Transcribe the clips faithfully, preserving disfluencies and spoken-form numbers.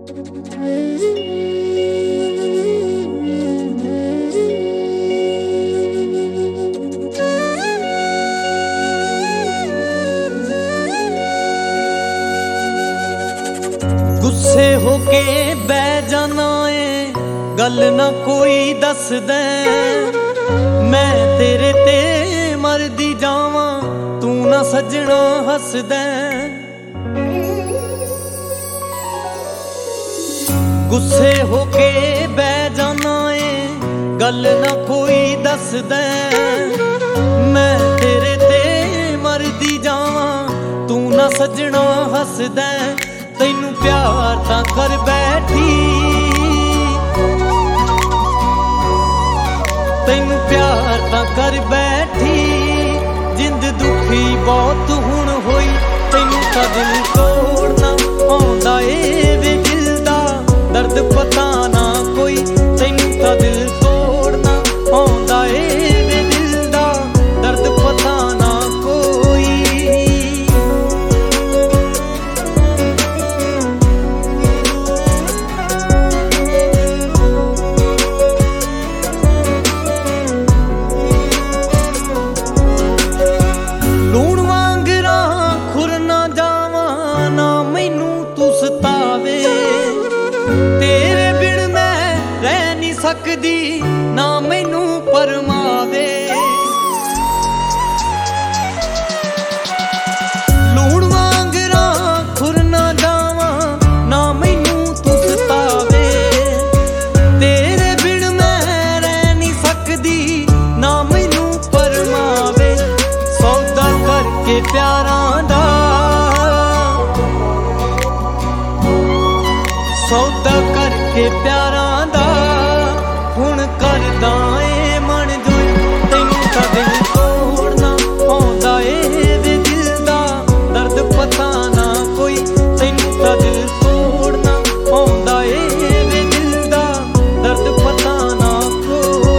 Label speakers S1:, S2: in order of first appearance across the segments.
S1: गुस्से होके बह जाना है गल ना कोई दस दे, मैं तेरे ते मरदी जावां तू ना सजना हस दे। गुस्से होके बह जाना है गल ना कोई दस दे, मैं तेरे ते मरदी जावां तू ना सजना हस दे। तैनू प्यार तां कर बैठी, तैनू प्यार तां कर बैठी, जिंद दुखी बहुत हुण होई। तैनू तां दिल तोड़ना आउंदा ए वे दिल दा दर्द पता ना कोई। तैनू तां दिल तोड़ना आउंदा ए वे दिल दा दर्द पता ना कोई। तेरे बिन मैं रह नहीं सकदी ना मैनू परमावे। लूण वांगरा खुर ना जावां ना मैनू तू सतावे। तेरे बिन मैं रह नहीं सकदी ना मैनू परमावे। सौदा करके प्यारां दा, सौदा करके प्यारां दा हुण करदा ए मन जोई। तैनू तां दिल तोड़ना आउंदा ए वे दिल दा दर्द पता ना कोई। तैनू तां दिल तोड़ना आउंदा ए वे दिल दा दर्द पता ना कोई।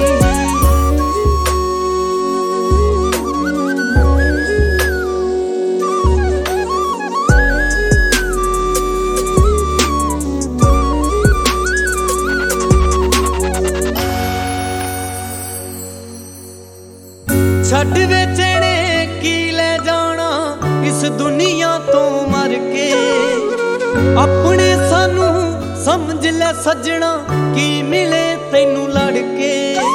S1: छड्ड बेचने की ले जाना इस दुनिया तो मर के, अपने सानू समझ ले सजना की मिले तैनू लड़ के।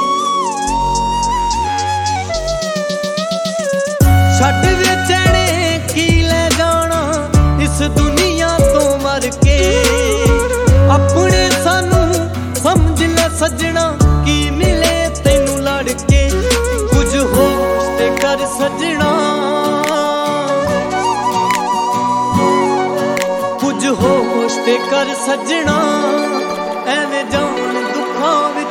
S1: छड्ड बेचने की ले जाना इस दुनिया तो मर के, अपने सानू समझ ले सजना की मिले तैनू लड़ के। कुछ होश ते कर सजना, कुछ होश ते कर सजना, एवें जान दुखां